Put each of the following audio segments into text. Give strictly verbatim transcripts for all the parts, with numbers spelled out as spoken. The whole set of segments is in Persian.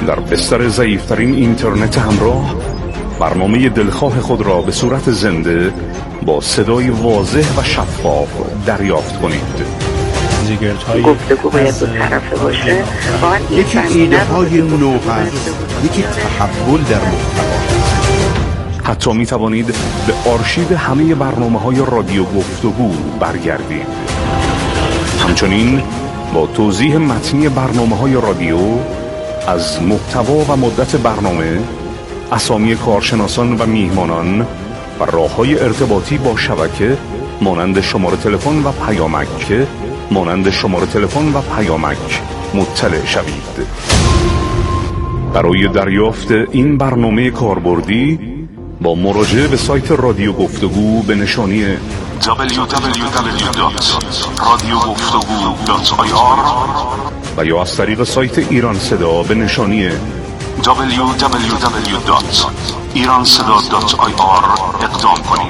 در بستر ضعیفترین اینترنت همراه برنامه دلخواه خود را به صورت زنده با صدای واضح و شفاف دریافت کنید. گفتگو باید دو طرفه باشه. یکی ایده های نو هست، یکی تحول در محتوا. حتی می توانید به آرشیو همه برنامه های رادیو گفتگو برگردید. همچنین با توضیح متنی برنامه های رادیو از محتوا و مدت برنامه، اسامی کارشناسان و میهمانان و راه‌های ارتباطی با شبکه مانند شماره تلفن و پیامک مانند شماره تلفن و پیامک مطلع شوید. برای دریافت این برنامه کاربردی با مراجعه به سایت رادیو گفتگو به نشانی دبلیو دبلیو دبلیو دات رادیو گفتگو دات آی آر و یا از طریق سایت ایران صدا به نشانی دبلیو دبلیو دبلیو دات ایران صدا دات آی آر اقدام کنید.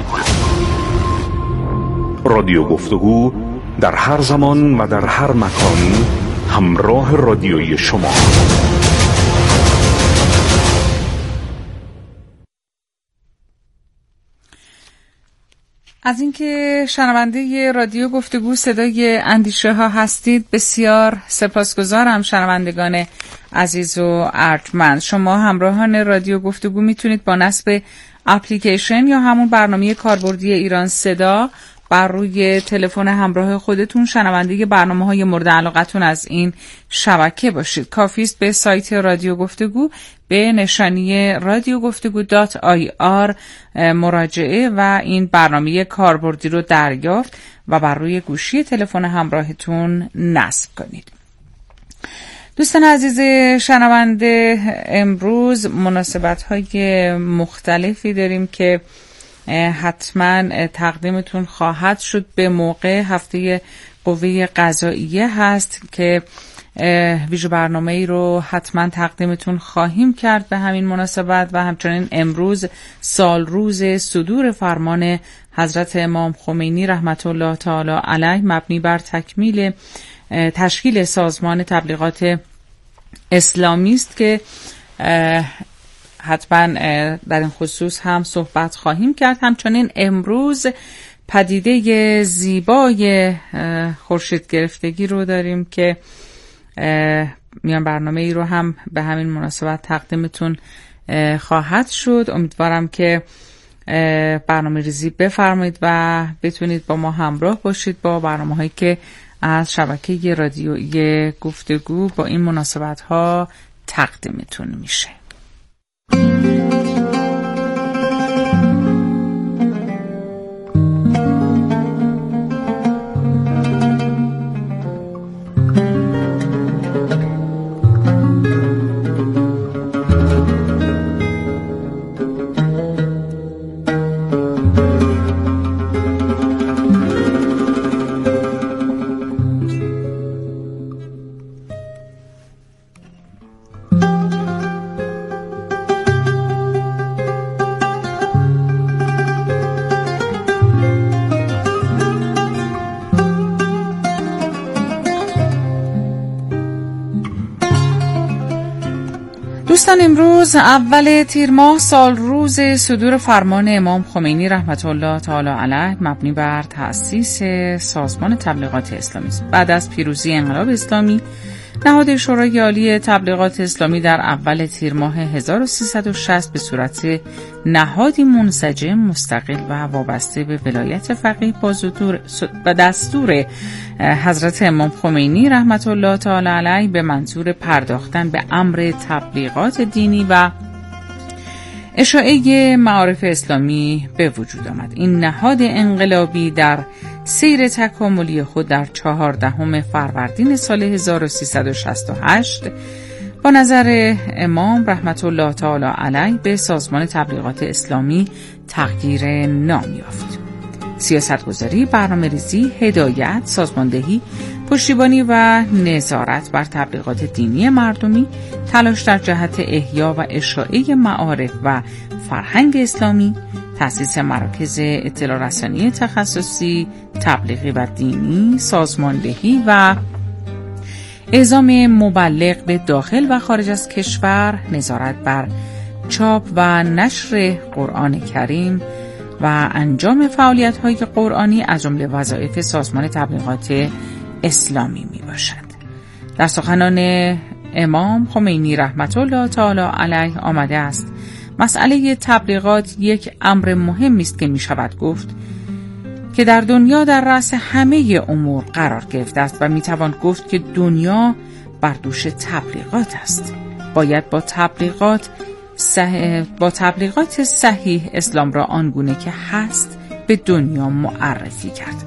رادیو گفتگو در هر زمان و در هر مکان همراه رادیویی شما. از اینکه شنونده رادیو گفتگو صدای اندیشه ها هستید بسیار سپاسگزارم. شنوندگان عزیز و ارجمند، شما همراهان رادیو گفتگو میتونید با نصب اپلیکیشن یا همون برنامه کاربردی ایران صدا بر روی تلفن همراه خودتون شنونده برنامه‌های مورد علاقتون از این شبکه باشید. کافی است به سایت رادیو گفتگو به نشانی رادیو گفتگو دات آی آر مراجعه و این برنامه کاربردی رو دریافت و بر روی گوشی تلفن همراهتون نصب کنید. دوستان عزیز شنونده، امروز مناسبت‌های مختلفی داریم که حتما تقدیمتون خواهد شد. به موقع هفته قوه قضاییه هست که ویژه برنامه ای رو حتما تقدیمتون خواهیم کرد به همین مناسبت و همچنین امروز سال روز صدور فرمان حضرت امام خمینی رحمت الله تعالی علیه مبنی بر تکمیل تشکیل سازمان تبلیغات اسلامی است که حتما در این خصوص هم صحبت خواهیم کرد. همچنین امروز پدیده زیبای خورشید گرفتگی رو داریم که میان برنامه ای رو هم به همین مناسبت تقدیمتون خواهد شد. امیدوارم که برنامه ریزی بفرمایید و بتونید با ما همراه باشید با برنامه هایی که از شبکه رادیویی گفتگو با این مناسبت ها تقدیمتون میشه. دوستان، امروز اول تیر ماه سال روز صدور فرمان امام خمینی رحمت الله تعالی علیه مبنی بر تأسیس سازمان تبلیغات اسلامی است. بعد از پیروزی انقلاب اسلامی، نهاد شورای عالی تبلیغات اسلامی در اول تیر ماه هزار و سیصد و شصت به صورت نهادی منسجم، مستقل و وابسته به ولایت فقیه با دستور حضرت امام خمینی رحمت الله تعالی علیه به منظور پرداختن به امر تبلیغات دینی و اشاعه معارف اسلامی به وجود آمد. این نهاد انقلابی در سیر تکاملی خود در چهاردهم فروردین سال هزار و سیصد و شصت و هشت با نظر امام رحمت الله تعالی علیه به سازمان تبلیغات اسلامی تغییر نام یافت. سیاستگذاری، برنامه‌ریزی، هدایت، سازماندهی، پشتیبانی و نظارت بر تبلیغات دینی مردمی، تلاش در جهت احیا و اشاعه معارف و فرهنگ اسلامی، تأسیس مراکز اطلاع رسانی تخصصی، تبلیغی و دینی، سازماندهی و اعزام مبلغ به داخل و خارج از کشور، نظارت بر چاپ و نشر قرآن کریم و انجام فعالیت‌های قرآنی از جمله وظایف سازمان تبلیغات اسلامی میباشد. در سخنان امام خمینی رحمت الله تعالی علیه آمده است: مسئله تبلیغات یک امر مهمی است که می شود گفت که در دنیا در رأس همه امور قرار گرفته است و می توان گفت که دنیا بر دوش تبلیغات است. باید با تبلیغات صح... با تبلیغات صحیح اسلام را آنگونه که هست به دنیا معرفی کرد.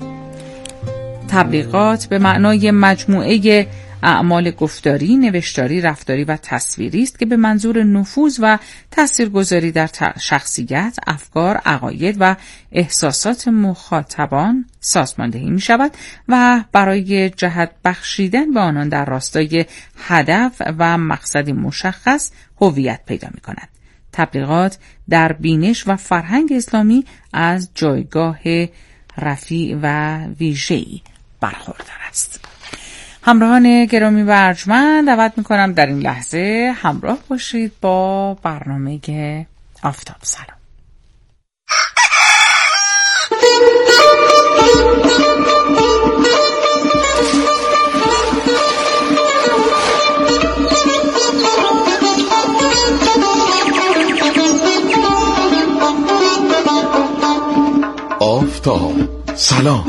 تبلیغات به معنای مجموعه اعمال گفتاری، نوشتاری، رفتاری و تصویری است که به منظور نفوذ و تاثیرگذاری در شخصیت، افکار، عقاید و احساسات مخاطبان سازماندهی می شود و برای جهت بخشیدن به آنان در راستای هدف و مقصدی مشخص هویت پیدا می کند. تبلیغات در بینش و فرهنگ اسلامی از جایگاه رفیع و ویژه‌ای برخوردار است. همراهان گرامی و ارجمند، دعوت میکنم در این لحظه همراه باشید با برنامه آفتاب سلام. آفتاب سلام.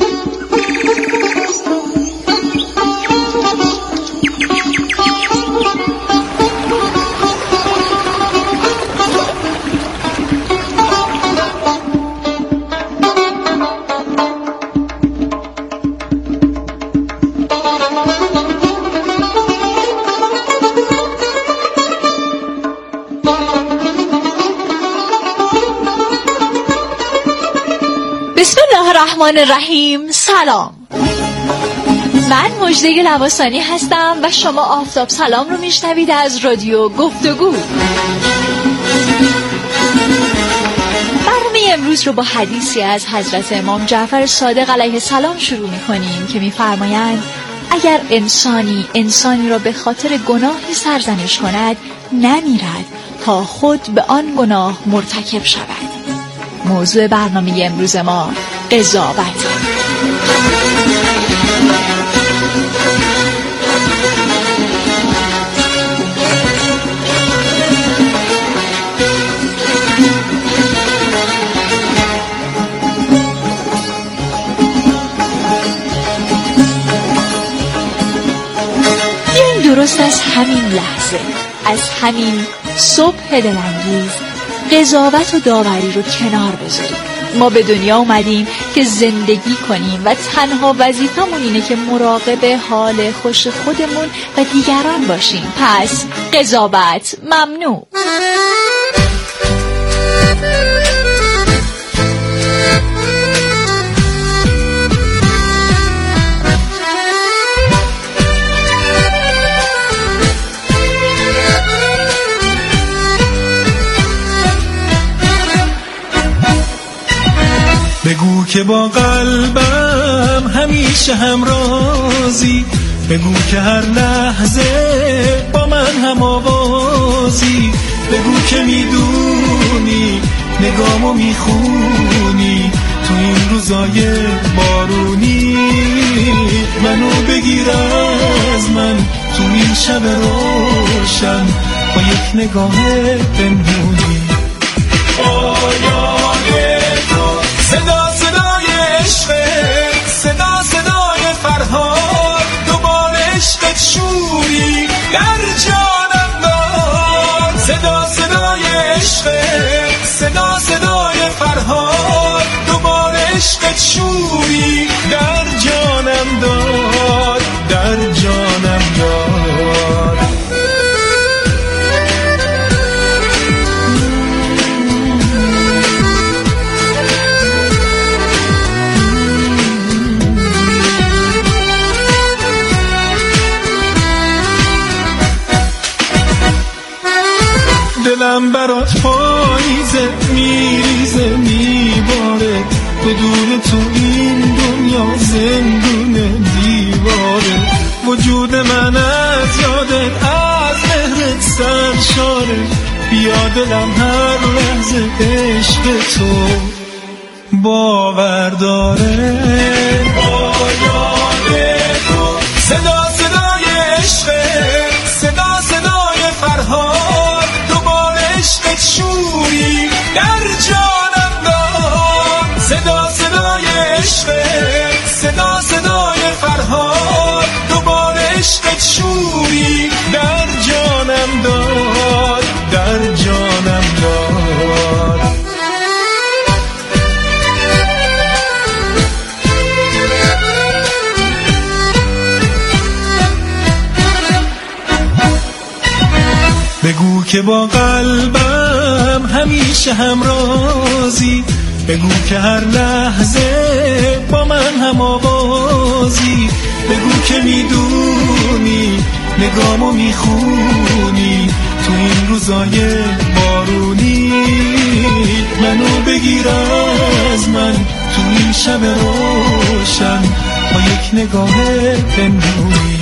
بسم الله الرحمن الرحیم. سلام، من مژده لواسانی هستم و شما آفتاب سلام رو میشنوید از رادیو گفتگو. برنامه امروز رو با حدیثی از حضرت امام جعفر صادق علیه السلام شروع میکنیم که میفرمایند اگر انسانی انسانی را به خاطر گناهی سرزنش کند، نمیرد تا خود به آن گناه مرتکب شود. موضوع برنامه امروز ما قضاوت. این درست از همین لحظه، از همین صبح دلانگیز، قضاوت و داوری رو کنار بذاریم. ما به دنیا اومدیم که زندگی کنیم و تنها وظیفمون اینه که مراقب حال خوش خودمون و دیگران باشیم. پس قضاوت ممنوع. بگو که با قلبم همیشه همرازی، بگو که هر لحظه با من هم آوازی، بگو که میدونی نگامو میخونی تو این روزای بارونی، منو بگیر از من تو این شب روشن با یک نگاه پنهونی. صدا صدای عشقت، صدا صدای فرهاد، دوباره عشقت شوری در جانم داد. صدا صدای عشقت، صدا صدای فرهاد، دوباره عشقت شوری در جانم داد، در جانم داد. دلم برات پاییزه، میریزه میباره، بدون تو این دنیا زندونه دیواره. وجود من از یادت، از مهرت سرشاره، بیا دلم هر لحظه عشق تو باور داره. پایان تو صدا صدای عشقت، صدا صدای فرهاد، دوباره عشقت شوری در جانم داد. صدا صدای عشقت، صدا صدای فرهاد، دوباره عشقت شوری در جانم داد، در جانم داد. بگو که با قلبم همیشه همرازی، بگو که هر لحظه با من هم آوازی، بگو که میدونی نگامو میخونی تو این روزای بارونی، منو بگیر از من تو این شب روشن با یک نگاه پنهونی.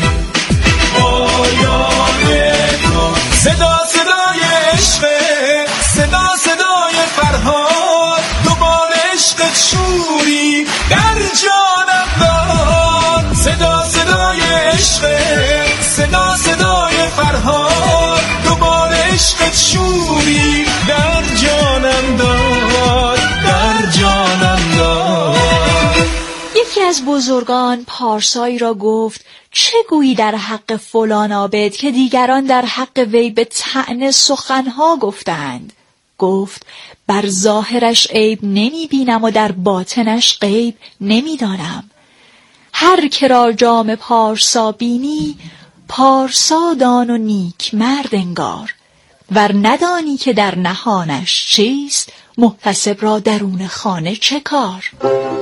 پایان تو صدا صدای عشقت، صدا صدای فرهاد، دوباره عشقت شوری در جانم داد. صدا صدای عشقت، صدا صدای فرهاد، دوباره عشقت شوری در جانم داد، در جانم داد. یکی از بزرگان پارسایی را گفت چه گویی در حق فلان عابد که دیگران در حق وی به طعنه سخنها گفتند؟ گفت بر ظاهرش عیب نمی بینم و در باطنش غیب نمی دانم. هر که را جام پارسا بینی، پارسا دان و نیک مرد انگار، ور ندانی که در نهانش چیست، محتسب را درون خانه چه کار؟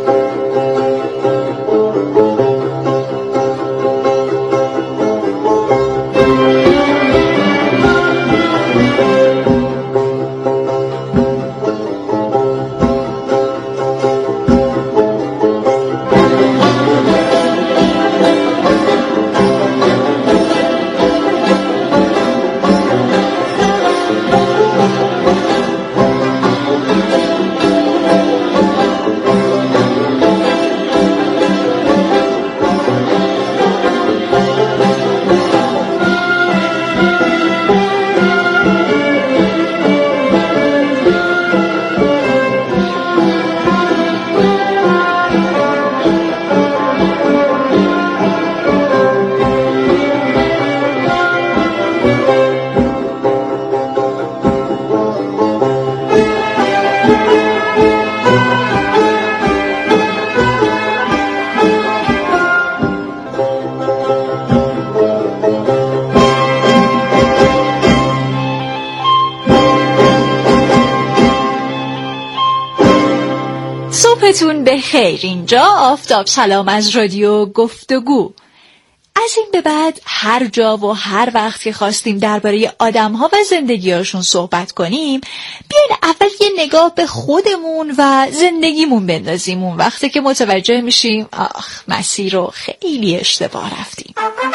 صبحتون به خیر. اینجا آفتاب سلام از رادیو گفتگو. از این به بعد هر جا و هر وقت که خواستیم درباره آدم‌ها و زندگی‌هاشون صحبت کنیم، بیاین اول یه نگاه به خودمون و زندگیمون بندازیم. اون وقتی که متوجه میشیم آخ مسیر رو خیلی اشتباه رفتیم.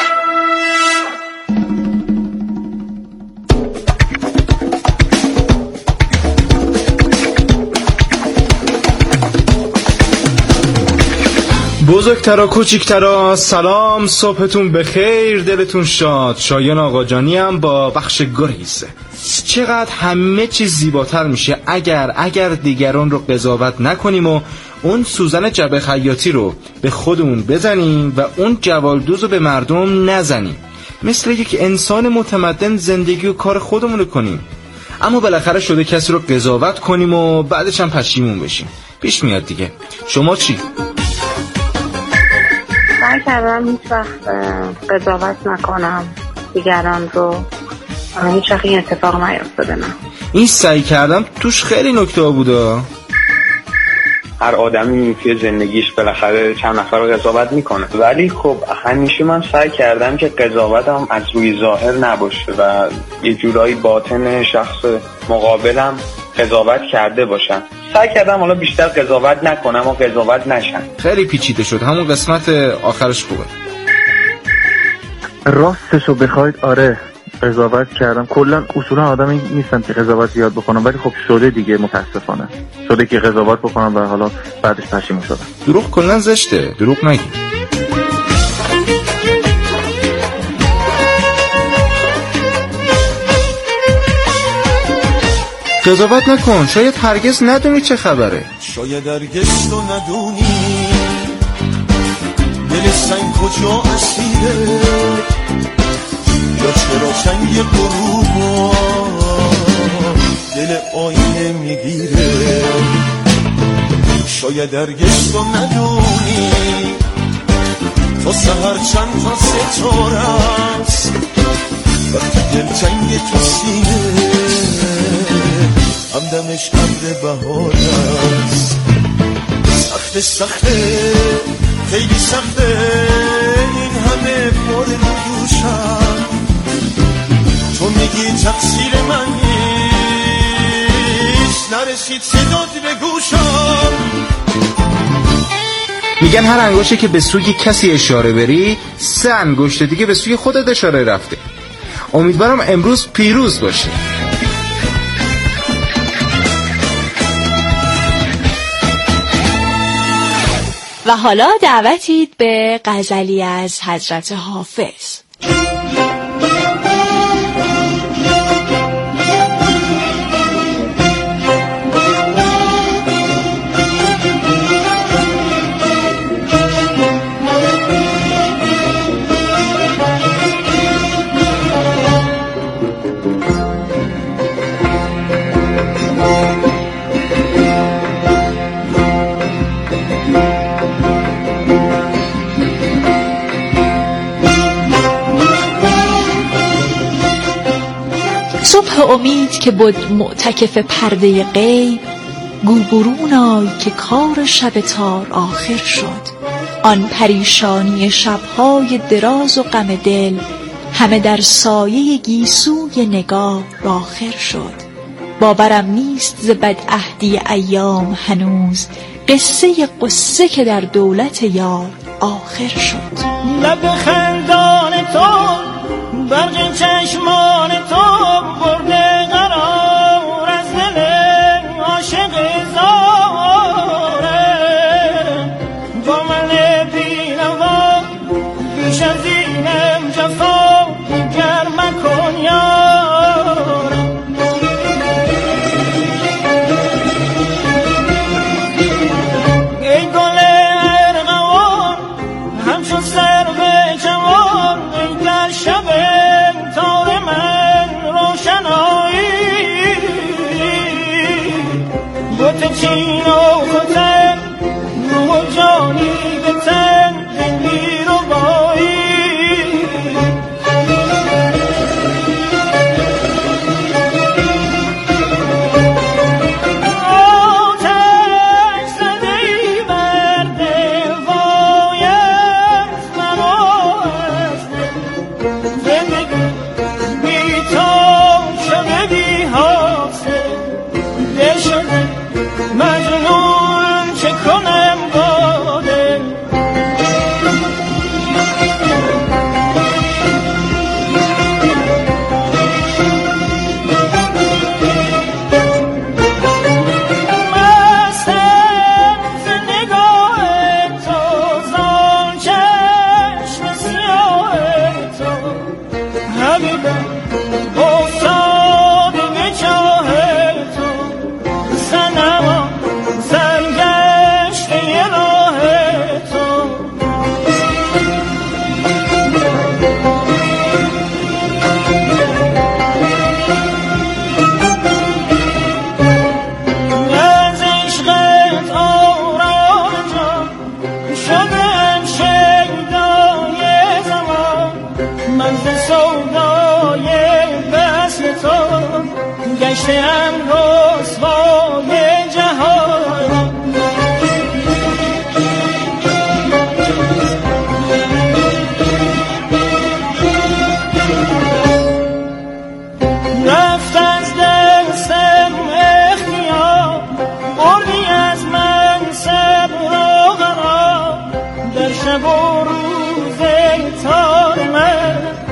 بزرگترا کوچیکترا سلام، صبحتون بخیر، دلتون شاد. شایان آقاجانی هم با بخش گریز. چقدر همه چیز زیباتر میشه اگر اگر دیگران رو قضاوت نکنیم و اون سوزن جبه خیاطی رو به خودمون بزنیم و اون جوالدوز رو به مردم نزنیم. مثل یک انسان متمدن زندگی و کار خودمون رو کنیم. اما بالاخره شده کسی رو قضاوت کنیم و بعدش هم پشیمون بشیم. پیش میاد دیگه. شما چی؟ سعی کردم هیچ وقت قضاوت نکنم دیگران رو، هیچ وقت این اتفاق نیفتاده. من این سعی کردم توش خیلی نکته بوده. هر آدمی توی زندگیش بالاخره چند نفر رو قضاوت میکنه، ولی خب همیشه من سعی کردم که قضاوتم از روی ظاهر نباشه و یه جورایی باطن شخص مقابلم قضاوت کرده باشم. سعی کردم حالا بیشتر قضاوت نکنم و قضاوت نشم. خیلی پیچیده شد، همون قسمت آخرش خوبه. راستشو بخواید آره قضاوت کردم. کلا اصولا آدمی نیستم که قضاوت زیاد بکنم، ولی خب شده دیگه، متاسفانه شده که قضاوت بکنم و حالا بعدش پشیمون شدم. دروغ کلا زشته، دروغ نگی. قضاوت نکن، شاید هرگز ندونی چه خبره. شاید هرگز تو ندونی دل سنگ کجا اسیره، یا چرا چنگ غروبا دل آینه میگیره. شاید هرگز تو ندونی تا سهر چند تا ستاره است، وقتی دل چنگ تو سینه همدمش عبد بهار است. سخته سخته خیلی سخته این همه بار رو دوشم، تو میگی تقصیر من نیست، نرسید صدات به گوشم. میگن هر انگشتی که به سوی کسی اشاره بری، سه انگشت دیگه به سوی خودت اشاره رفته. امیدوارم امروز پیروز باشی. و حالا دعوتید به غزلی از حضرت حافظ. صبح امید که بود معتکف پرده غیب، گو برون آی که کار شب تار آخر شد. آن پریشانی شبهای دراز و غم دل، همه در سایه گیسوی نگاه آخر شد. باورم نیست ز بدعهدی ایام هنوز، قصه قصه که در دولت یار آخر شد. لب خندان تو برق چشمان تو برده قرار از دل عاشق زاره. با من بینوا بیش از اینم جفا گر مکن یارم. ای گل ارغوان همچون سر به جوان، ای در شب تار من روشنایی. بوت چین و خطر روح و جانی به تن دلی رو بایی. آتش زده ای بر دلوایت مرا از زندگی بی تو شده بی حاصل. دل شده مجنون چه کنم با دل. مستم ز نگاه تو زان چشم سیاه تو، حبیبم افتاده به چاه تو. صنما سرگشته راه تو، از عشقت آرام جان شدم شیدای زمان. من ز سودای وصل تو گشتم رسوای جهان. رفت از دستم اختیار، بردی از من صبر و قرار. در شب و روز تار من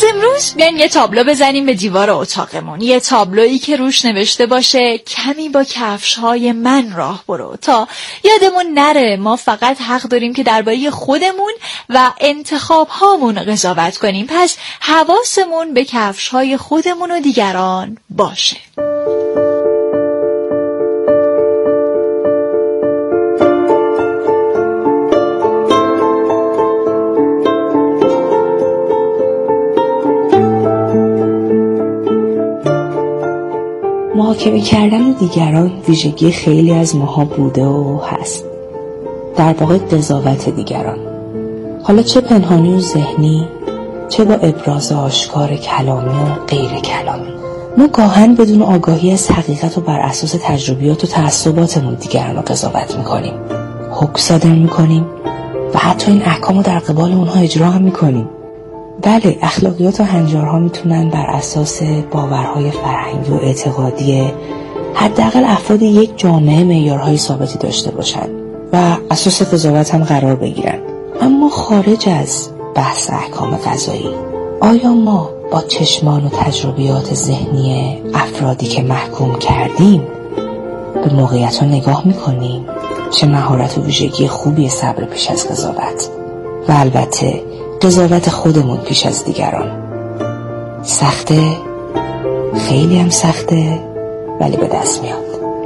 از امروز بیاین یه تابلو بزنیم به دیوار اتاقمون، یه تابلویی که روش نوشته باشه کمی با کفش‌های من راه برو، تا یادمون نره ما فقط حق داریم که درباره خودمون و انتخاب‌هامون قضاوت کنیم. پس حواسمون به کفش‌های خودمون و دیگران باشه. محاکمه کردن دیگران ویژگی خیلی از ماها بوده و هست، در واقع قضاوت دیگران، حالا چه پنهانی و ذهنی، چه با ابراز آشکار کلامی و غیر کلامی. ما گاهن بدون آگاهی از حقیقت و بر اساس تجربیات و تعصباتمون دیگران رو قضاوت میکنیم، حکم صادر میکنیم و حتی این احکام رو در قبال اونها اجرا هم میکنیم. بله، اخلاقیات و هنجارها میتونن بر اساس باورهای فرهنگی و اعتقادی حداقل افراد یک جامعه معیارهای ثابتی داشته باشن و اساس قضاوت هم قرار بگیرن. اما خارج از بحث احکام قضایی، آیا ما با چشمان و تجربیات ذهنی افرادی که محکوم کردیم به موقعیت ها نگاه میکنیم؟ چه مهارت و ویژگی خوبی صبر پیش از قضاوت و البته قضاوت خودمون پیش از دیگران. سخته، خیلی هم سخته، ولی به دست میاد.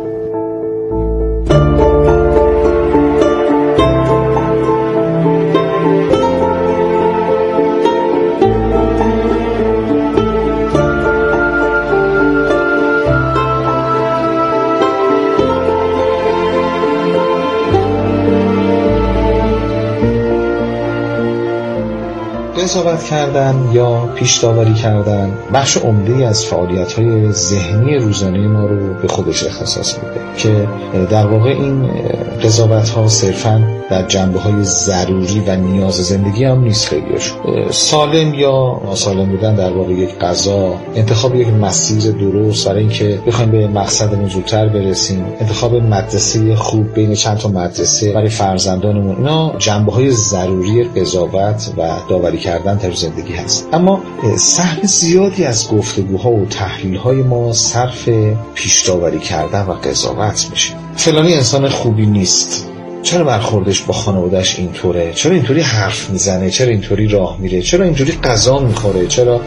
قضاوت کردن یا پیش داوری کردن بخش عمده‌ای از فعالیت‌های ذهنی روزانه ما رو به خودش اختصاص میده که در واقع این قضاوت‌ها صرفاً در جنبه‌های ضروری و نیاز زندگی هم نیست. خیلیش سالم یا ناسالم بودن در واقع یک قضا، انتخاب یک مسیر درست برای اینکه بخوایم به مقصدمون زودتر برسیم، انتخاب مدرسه خوب بین چند تا مدرسه برای فرزندانمون، اینا جنبه‌های ضروری قضاوت و داوری کردن در زندگی هست. اما سهم زیادی از گفتگوها و تحلیل‌های ما صرف پیش داوری کردن و قضاوت میشه. فلانی انسان خوبی نیست، چرا برخوردش با خانواده‌اش اینطوره، چرا اینطوری حرف میزنه، چرا اینطوری راه میره، چرا اینطوری غذا میخوره، چرا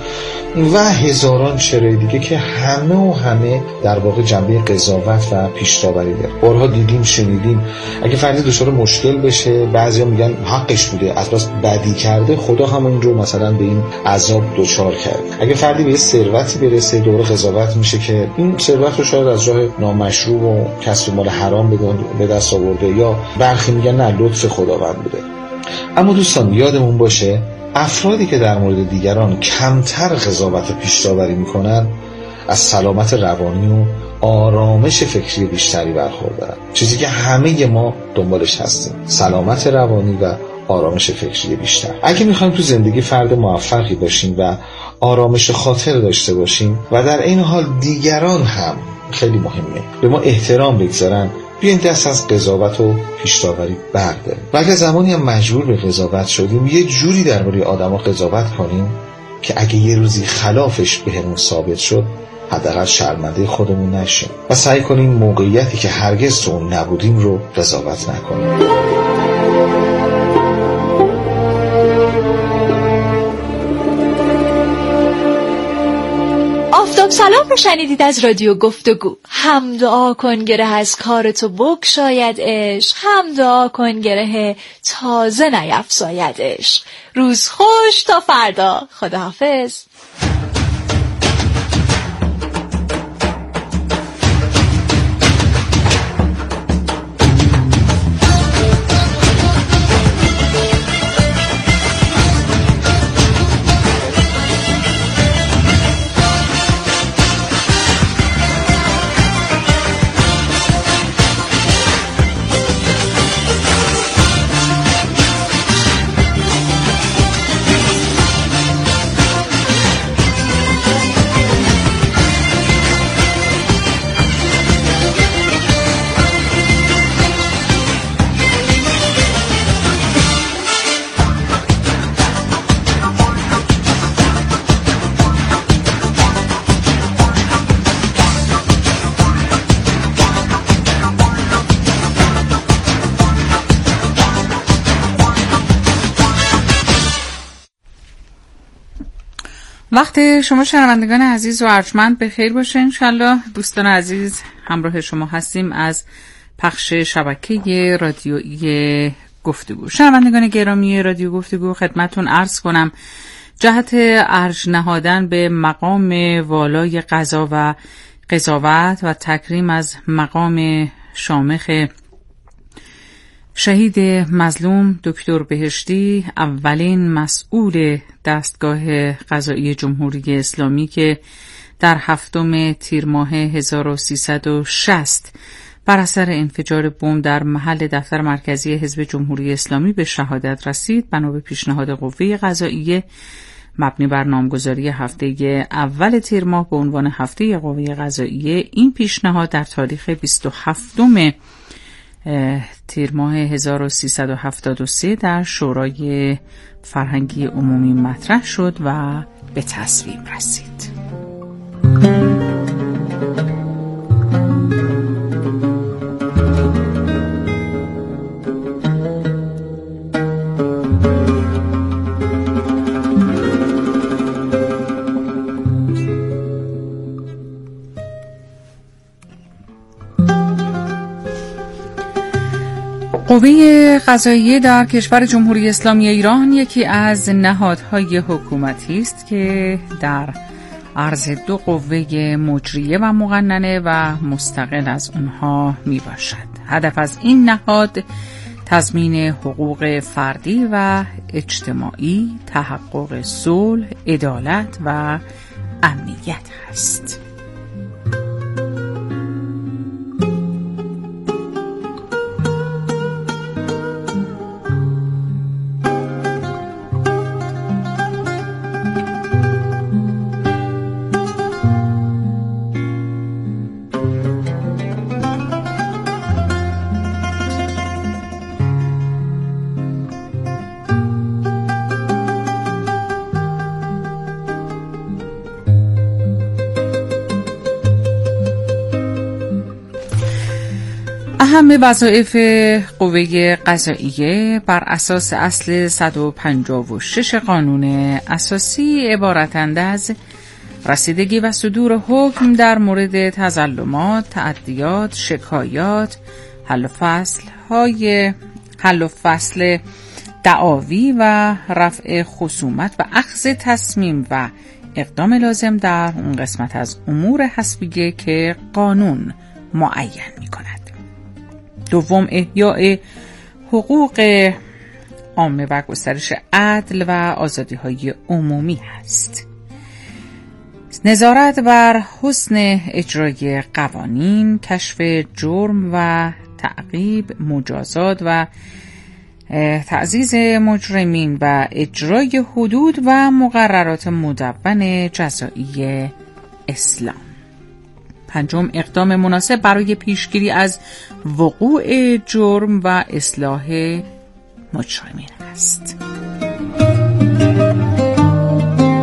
و هزاران چرای دیگه که همه و همه در واقع جنبه قضاوت و پیش داوری داره. بارها دیدیم شنیدیم اگه فردی دچار مشکل بشه بعضیا میگن حقش بوده، از بس بدی کرده خدا همون رو مثلا به این عذاب دچار کرد. اگه فردی به ثروتی برسه دور قضاوت میشه که این ثروت رو شاید از راه نامشروع و کسب مال حرام به دست آورده، یا برخی میگن نه لطف خداوند بوده. اما دوستان یادمون باشه افرادی که در مورد دیگران کمتر قضاوت و پیش داوری میکنن از سلامت روانی و آرامش فکری بیشتری برخوردارن، چیزی که همه ما دنبالش هستیم، سلامت روانی و آرامش فکری بیشتر. اگه میخوایم تو زندگی فرد موفقی باشیم و آرامش خاطر داشته باشیم و در این حال دیگران هم خیلی مهمه به ما احترام بگذارن، بیاین دست از قضاوت و پیش داوری برداریم. و اگه زمانی هم مجبور به قضاوت شدیم یه جوری درباره آدما قضاوت کنیم که اگه یه روزی خلافش بهمون ثابت شد حداقل شرمنده خودمون نشیم و سعی کنیم موقعیتی که هرگز تو اون نبودیم رو قضاوت نکنیم. آفتاب سلام رو شنیدید از رادیو گفتگو. هم دعا کن گره از کار تو بگشاید عشق، هم دعا کن گره تازه نیفزاید عشق. روز خوش تا فردا، خداحافظ. وقت شما شنوندگان عزیز و ارجمند به خیر باشه. انشالله دوستان عزیز همراه شما هستیم از پخش شبکه رادیویی گفتگو. شنوندگان گرامی رادیو گفتگو خدمتون عرض کنم جهت ارج نهادن به مقام والای قضا و قضاوت و تکریم از مقام شامخ شهید مظلوم دکتر بهشتی، اولین مسئول دستگاه قضایی جمهوری اسلامی که در هفتم تیر ماه هزار و سیصد و شصت بر اثر انفجار بمب در محل دفتر مرکزی حزب جمهوری اسلامی به شهادت رسید، بنا به پیشنهاد قوه قضاییه مبنی بر نامگذاری هفته اول تیر ماه به عنوان هفته قوه قضاییه. این پیشنهاد در تاریخ بیست و هفتم تیر ماه هزار و سیصد و هفتاد و سه در شورای فرهنگی عمومی مطرح شد و به تصویب رسید. قوه قضاییه در کشور جمهوری اسلامی ایران یکی از نهادهای حکومتی است که در عرض دو قوه مجریه و مقننه و مستقل از اونها می باشد. هدف از این نهاد تضمین حقوق فردی و اجتماعی، تحقق صلح، عدالت و امنیت است. اهم وظایف قوه قضاییه بر اساس اصل صد و پنجاه و شش قانون اساسی عبارتند از رسیدگی و صدور حکم در مورد تظلمات، تعدیات، شکایات، حل و فصل های حل و فصل دعاوی و رفع خصومت و اخذ تصمیم و اقدام لازم در اون قسمت از امور حسبیه که قانون معین می کند. دوم، احیاء حقوق عامه و گسترش عدل و آزادی‌های عمومی است. نظارت بر حسن اجرای قوانین، کشف جرم و تعقیب، مجازات و تعزیز مجرمین و اجرای حدود و مقررات مدون جزایی اسلام. پنجم، اقدام مناسب برای پیشگیری از وقوع جرم و اصلاح مجرمین است.